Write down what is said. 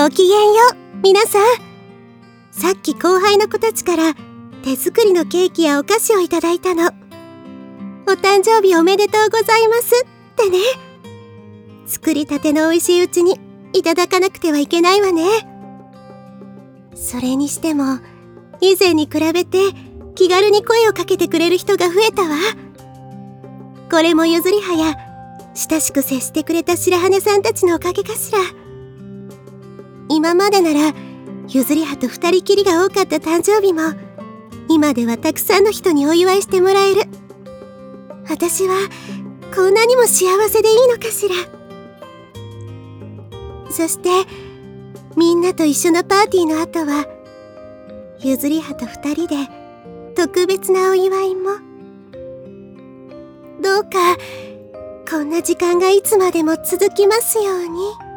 ごきげんよう、皆さん。さっき後輩の子たちから手作りのケーキやお菓子をいただいたの。お誕生日おめでとうございますってね。作りたての美味しいうちにいただかなくてはいけないわね。それにしても、以前に比べて気軽に声をかけてくれる人が増えたわ。これもゆずりはや親しく接してくれた白羽さんたちのおかげかしら。今までならゆずりはと二人きりが多かった誕生日も、今ではたくさんの人にお祝いしてもらえる。私はこんなにも幸せでいいのかしら。そしてみんなと一緒のパーティーの後は、ゆずりはと二人で特別なお祝いも。どうかこんな時間がいつまでも続きますように。